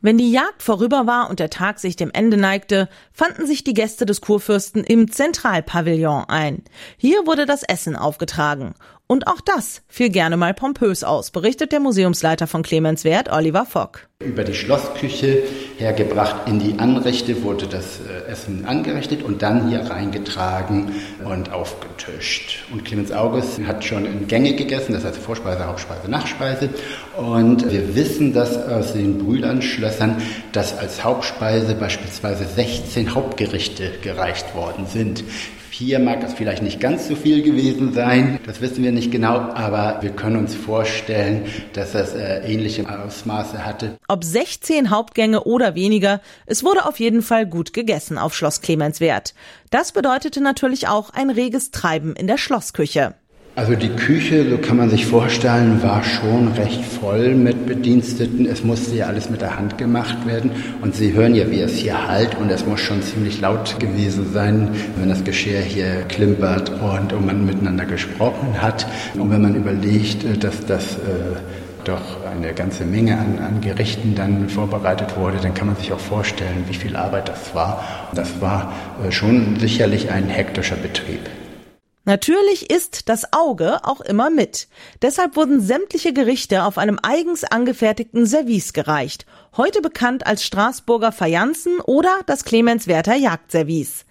Wenn die Jagd vorüber war und der Tag sich dem Ende neigte, fanden sich die Gäste des Kurfürsten im Zentralpavillon ein. Hier wurde das Essen aufgetragen. Und auch das fiel gerne mal pompös aus, berichtet der Museumsleiter von Clemenswerth, Oliver Fock. Über die Schlossküche hergebracht in die Anrichte wurde das Essen angerichtet und dann hier reingetragen und aufgetischt. Und Clemens August hat schon in Gänge gegessen, das heißt Vorspeise, Hauptspeise, Nachspeise. Und wir wissen das aus den Brühlernschlössern, dass als Hauptspeise beispielsweise 16 Hauptgerichte gereicht worden sind. Hier mag es vielleicht nicht ganz so viel gewesen sein, das wissen wir nicht genau, aber wir können uns vorstellen, dass das ähnliche Ausmaße hatte. Ob 16 Hauptgänge oder weniger, es wurde auf jeden Fall gut gegessen auf Schloss Clemenswerth. Das bedeutete natürlich auch ein reges Treiben in der Schlossküche. Also die Küche, so kann man sich vorstellen, war schon recht voll mit Bediensteten. Es musste ja alles mit der Hand gemacht werden. Und Sie hören ja, wie es hier hallt. Und es muss schon ziemlich laut gewesen sein, wenn das Geschirr hier klimpert und man miteinander gesprochen hat. Und wenn man überlegt, dass das doch eine ganze Menge an Gerichten dann vorbereitet wurde, dann kann man sich auch vorstellen, wie viel Arbeit das war. Das war schon sicherlich ein hektischer Betrieb. Natürlich isst das Auge auch immer mit. Deshalb wurden sämtliche Gerichte auf einem eigens angefertigten Service gereicht. Heute bekannt als Straßburger Fajanzen oder das Clemenswerther Jagdservice.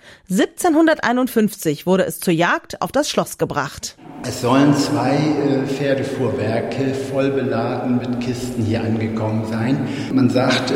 1751 wurde es zur Jagd auf das Schloss gebracht. Es sollen 2 Pferdefuhrwerke voll beladen mit Kisten hier angekommen sein. Man sagt,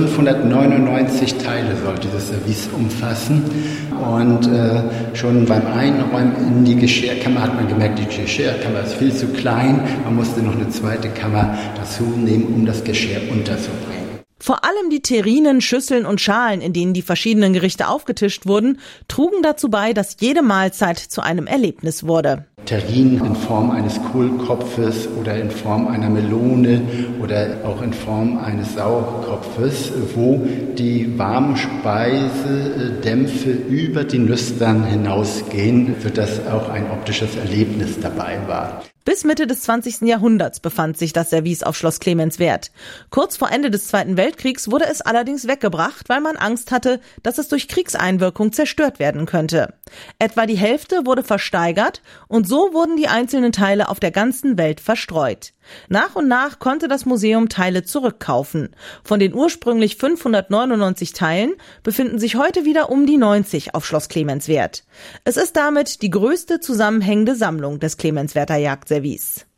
599 Teile soll dieses Service umfassen. Und schon beim Einräumen in die Geschirrkammer hat man gemerkt, die Geschirrkammer ist viel zu klein. Man musste noch eine zweite Kammer dazu nehmen, um das Geschirr unterzubringen. Vor allem die Terrinen, Schüsseln und Schalen, in denen die verschiedenen Gerichte aufgetischt wurden, trugen dazu bei, dass jede Mahlzeit zu einem Erlebnis wurde. Terrinen in Form eines Kohlkopfes oder in Form einer Melone oder auch in Form eines Sauerkopfes, wo die warmen Speisedämpfe über die Nüstern hinausgehen, sodass auch ein optisches Erlebnis dabei war. Bis Mitte des 20. Jahrhunderts befand sich das Service auf Schloss Clemenswerth. Kurz vor Ende des Zweiten Weltkriegs wurde es allerdings weggebracht, weil man Angst hatte, dass es durch Kriegseinwirkung zerstört werden könnte. Etwa die Hälfte wurde versteigert und so wurden die einzelnen Teile auf der ganzen Welt verstreut. Nach und nach konnte das Museum Teile zurückkaufen. Von den ursprünglich 599 Teilen befinden sich heute wieder um die 90 auf Schloss Clemenswerth. Es ist damit die größte zusammenhängende Sammlung des Clemenswerther Jagdservice.